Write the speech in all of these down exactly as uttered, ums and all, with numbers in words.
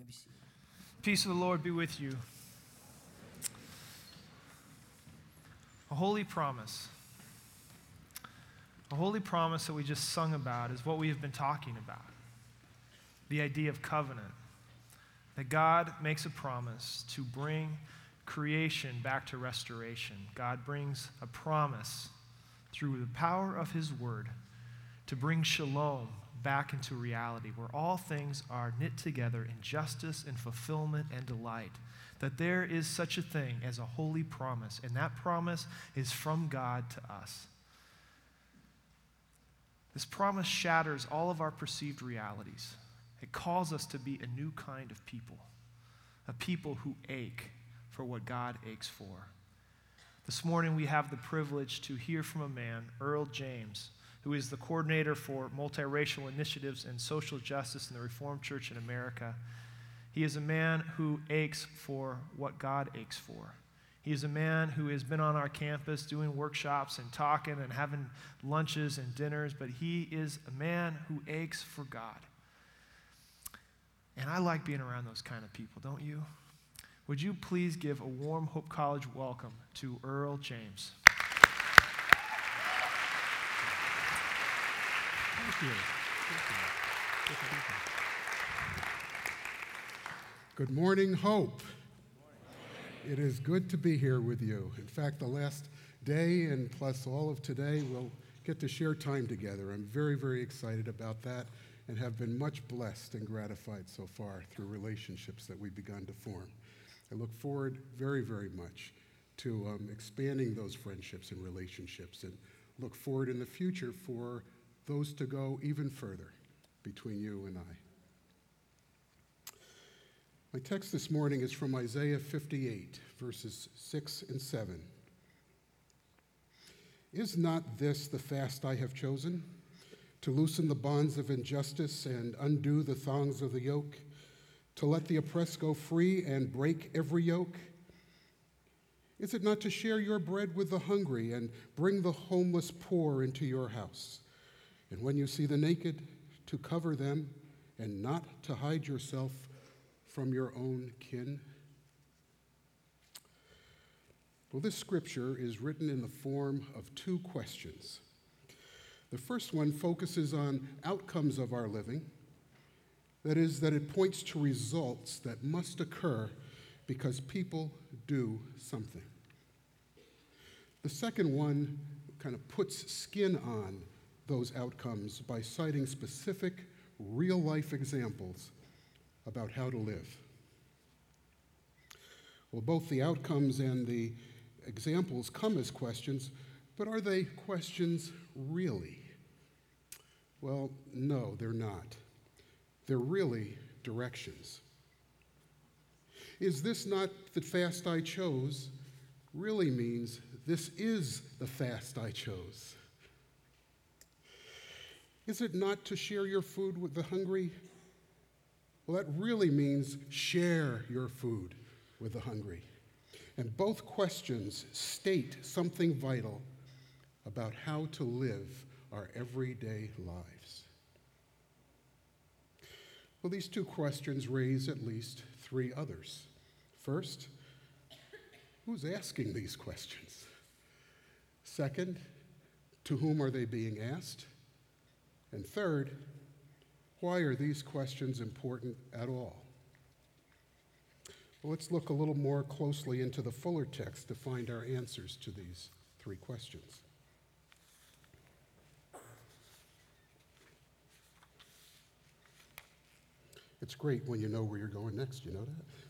不行。 Peace of the Lord be with you. A holy promise. A holy promise that we just sung about is what we have been talking about. The idea of covenant. That God makes a promise to bring creation back to restoration. God brings a promise through the power of his word to bring shalom back into reality, where all things are knit together in justice and fulfillment and delight. That there is such a thing as a holy promise, and that promise is from God to us. This promise shatters all of our perceived realities. It calls us to be a new kind of people, a people who ache for what God aches for. This morning we have the privilege to hear from a man, Earl James, who is the coordinator for multiracial initiatives and social justice in the Reformed Church in America. He is a man who aches for what God aches for. He is a man who has been on our campus doing workshops and talking and having lunches and dinners, but he is a man who aches for God. And I like being around those kind of people, don't you? Would you please give a warm Hope College welcome to Earl James? Thank you. Thank you. Good morning, Hope. It is good to be here with you. In fact, the last day and plus all of today, we'll get to share time together. I'm very, very excited about that and have been much blessed and gratified so far through relationships that we've begun to form. I look forward very, very much to um, expanding those friendships and relationships, and look forward in the future for those to go even further between you and I. My text this morning is from Isaiah fifty-eight, verses six and seven. Is not this the fast I have chosen, to loosen the bonds of injustice and undo the thongs of the yoke, to let the oppressed go free and break every yoke? Is it not to share your bread with the hungry and bring the homeless poor into your house? And when you see the naked, to cover them and not to hide yourself from your own kin? Well, this scripture is written in the form of two questions. The first one focuses on outcomes of our living. That is, that it points to results that must occur because people do something. The second one kind of puts skin on those outcomes by citing specific, real-life examples about how to live. Well, both the outcomes and the examples come as questions, but are they questions really? Well, no, they're not. They're really directions. Is this not the fast I chose? Really means this is the fast I chose. Is it not to share your food with the hungry? Well, that really means share your food with the hungry. And both questions state something vital about how to live our everyday lives. Well, these two questions raise at least three others. First, who's asking these questions? Second, to whom are they being asked? And third, why are these questions important at all? Well, let's look a little more closely into the fuller text to find our answers to these three questions. It's great when you know where you're going next, you know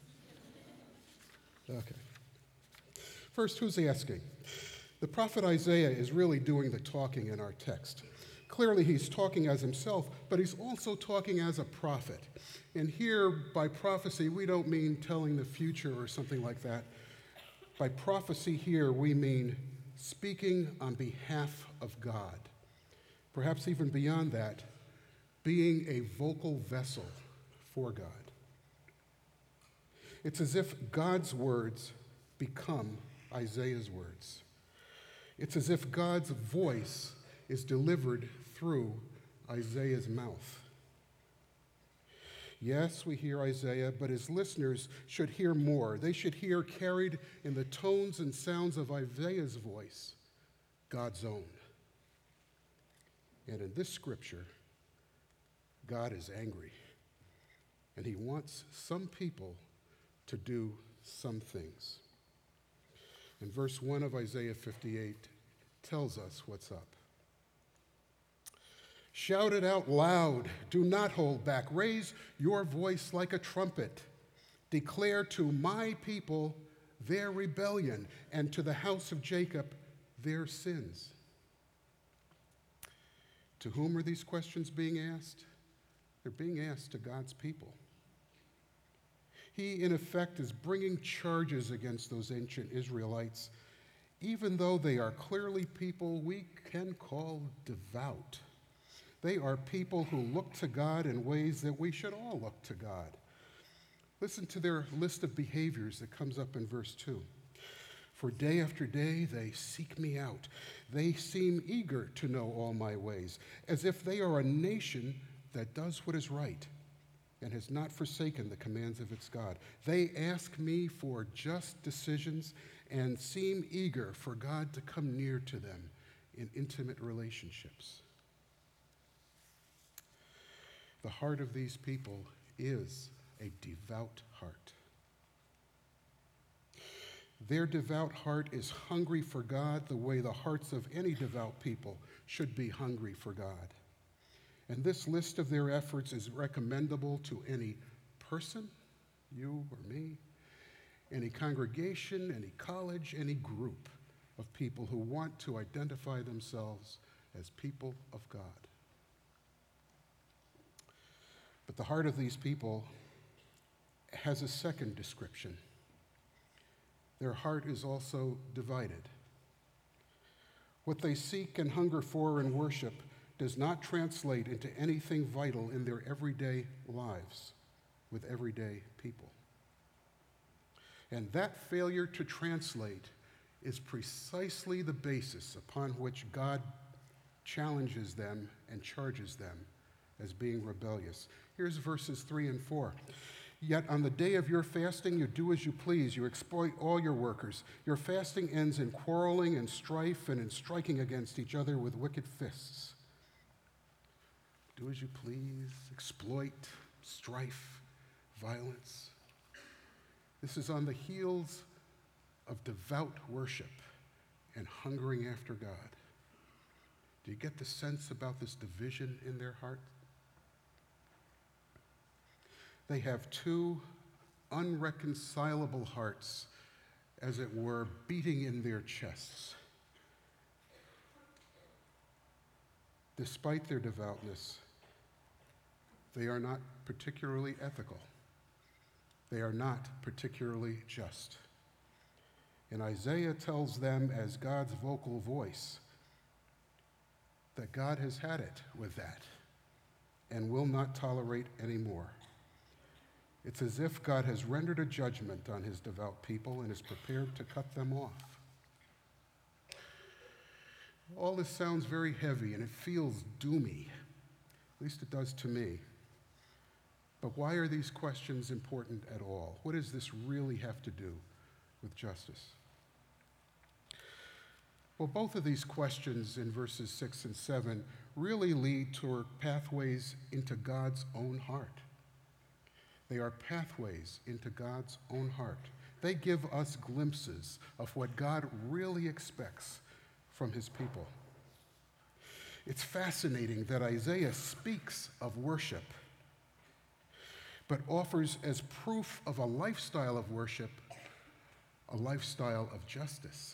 that? Okay. First, who's asking? The prophet Isaiah is really doing the talking in our text. Clearly, he's talking as himself, but he's also talking as a prophet. And here, by prophecy, we don't mean telling the future or something like that. By prophecy here, we mean speaking on behalf of God. Perhaps even beyond that, being a vocal vessel for God. It's as if God's words become Isaiah's words. It's as if God's voice is delivered through Isaiah's mouth. Yes, we hear Isaiah, but his listeners should hear more. They should hear, carried in the tones and sounds of Isaiah's voice, God's own. And in this scripture, God is angry, and he wants some people to do some things. And verse one of Isaiah fifty-eight tells us what's up. Shout it out loud. Do not hold back. Raise your voice like a trumpet. Declare to my people their rebellion, and to the house of Jacob their sins. To whom are these questions being asked? They're being asked to God's people. He, in effect, is bringing charges against those ancient Israelites, even though they are clearly people we can call devout. They are people who look to God in ways that we should all look to God. Listen to their list of behaviors that comes up in verse two. For day after day they seek me out. They seem eager to know all my ways, as if they are a nation that does what is right and has not forsaken the commands of its God. They ask me for just decisions and seem eager for God to come near to them in intimate relationships. The heart of these people is a devout heart. Their devout heart is hungry for God the way the hearts of any devout people should be hungry for God. And this list of their efforts is recommendable to any person, you or me, any congregation, any college, any group of people who want to identify themselves as people of God. But the heart of these people has a second description. Their heart is also divided. What they seek and hunger for in worship does not translate into anything vital in their everyday lives with everyday people. And that failure to translate is precisely the basis upon which God challenges them and charges them as being rebellious. Here's verses three and four. Yet on the day of your fasting, you do as you please. You exploit all your workers. Your fasting ends in quarreling and strife and in striking against each other with wicked fists. Do as you please, exploit, strife, violence. This is on the heels of devout worship and hungering after God. Do you get the sense about this division in their heart? They have two unreconcilable hearts, as it were, beating in their chests. Despite their devoutness, they are not particularly ethical. They are not particularly just. And Isaiah tells them, as God's vocal voice, that God has had it with that and will not tolerate any more. It's as if God has rendered a judgment on his devout people and is prepared to cut them off. All this sounds very heavy and it feels doomy. At least it does to me. But why are these questions important at all? What does this really have to do with justice? Well, both of these questions in verses six and seven really lead toward pathways into God's own heart. They are pathways into God's own heart. They give us glimpses of what God really expects from his people. It's fascinating that Isaiah speaks of worship, but offers as proof of a lifestyle of worship, a lifestyle of justice.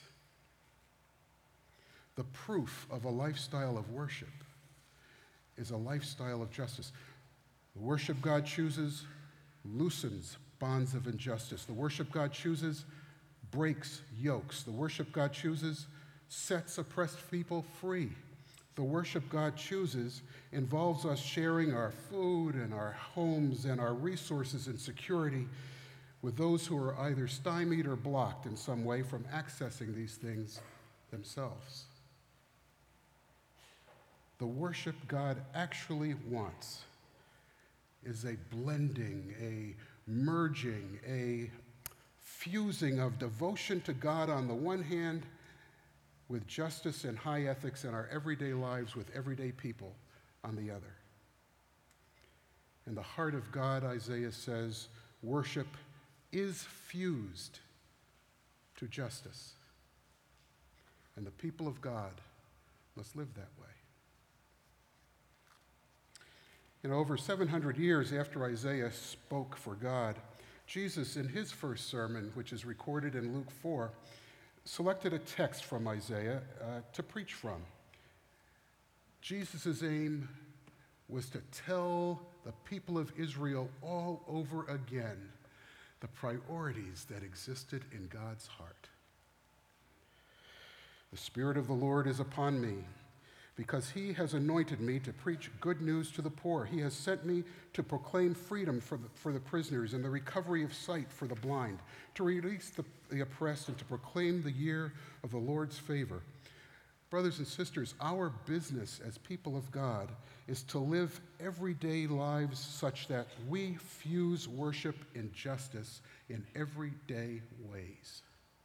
The proof of a lifestyle of worship is a lifestyle of justice. The worship God chooses loosens bonds of injustice. The worship God chooses breaks yokes. The worship God chooses sets oppressed people free. The worship God chooses involves us sharing our food and our homes and our resources and security with those who are either stymied or blocked in some way from accessing these things themselves. The worship God actually wants is a blending, a merging, a fusing of devotion to God on the one hand with justice and high ethics in our everyday lives with everyday people on the other. In the heart of God, Isaiah says, worship is fused to justice. And the people of God must live that way. You know, over seven hundred years after Isaiah spoke for God, Jesus, in his first sermon, which is recorded in Luke four, selected a text from Isaiah uh, to preach from. Jesus' aim was to tell the people of Israel all over again the priorities that existed in God's heart. The Spirit of the Lord is upon me, because he has anointed me to preach good news to the poor. He has sent me to proclaim freedom for the, for the prisoners and the recovery of sight for the blind, to release the, the oppressed and to proclaim the year of the Lord's favor. Brothers and sisters, our business as people of God is to live everyday lives such that we fuse worship and justice in everyday ways.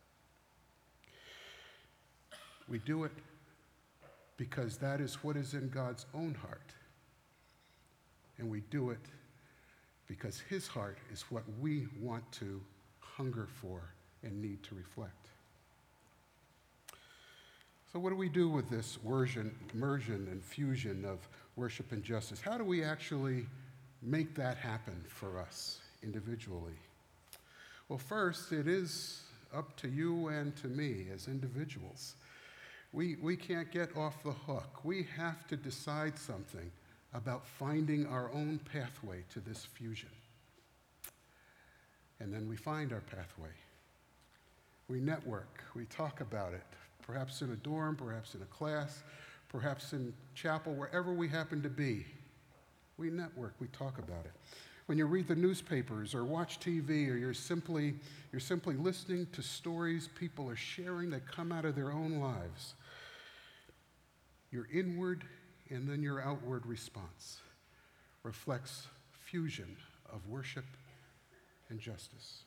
We do it because that is what is in God's own heart. And we do it because his heart is what we want to hunger for and need to reflect. So what do we do with this immersion, immersion and fusion of worship and justice? How do we actually make that happen for us individually? Well, first, it is up to you and to me as individuals. We, we can't get off the hook. We have to decide something about finding our own pathway to this fusion. And then we find our pathway. We network, we talk about it, perhaps in a dorm, perhaps in a class, perhaps in chapel, wherever we happen to be. We network, we talk about it. When you read the newspapers or watch T V, or you're simply, you're simply listening to stories people are sharing that come out of their own lives, your inward and then your outward response reflects fusion of worship and justice.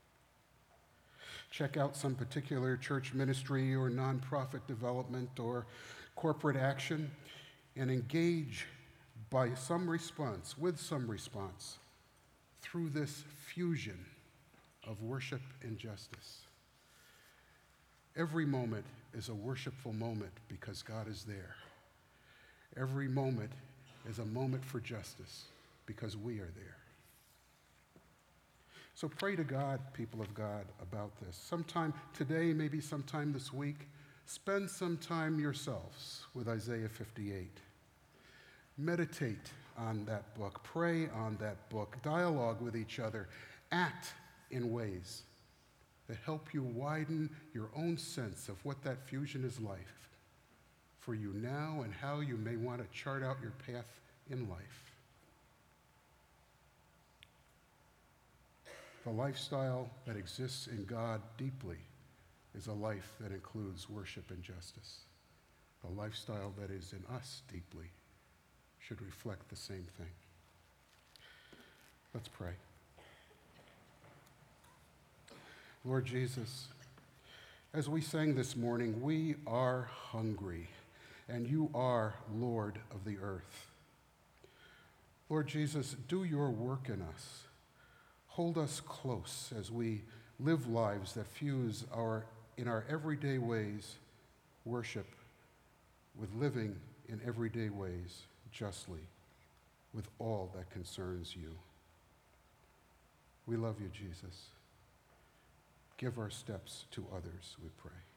Check out some particular church ministry or nonprofit development or corporate action and engage by some response, with some response, through this fusion of worship and justice. Every moment is a worshipful moment because God is there. Every moment is a moment for justice because we are there. So pray to God, people of God, about this. Sometime today, maybe sometime this week, spend some time yourselves with Isaiah fifty-eight. Meditate on that book. Pray on that book. Dialogue with each other. Act in ways that help you widen your own sense of what that fusion is like for you now and how you may want to chart out your path in life. The lifestyle that exists in God deeply is a life that includes worship and justice. The lifestyle that is in us deeply should reflect the same thing. Let's pray. Lord Jesus, as we sang this morning, we are hungry, and you are Lord of the earth. Lord Jesus, do your work in us. Hold us close as we live lives that fuse our, in our everyday ways, worship with living in everyday ways justly with all that concerns you. We love you, Jesus. Give our steps to others, we pray.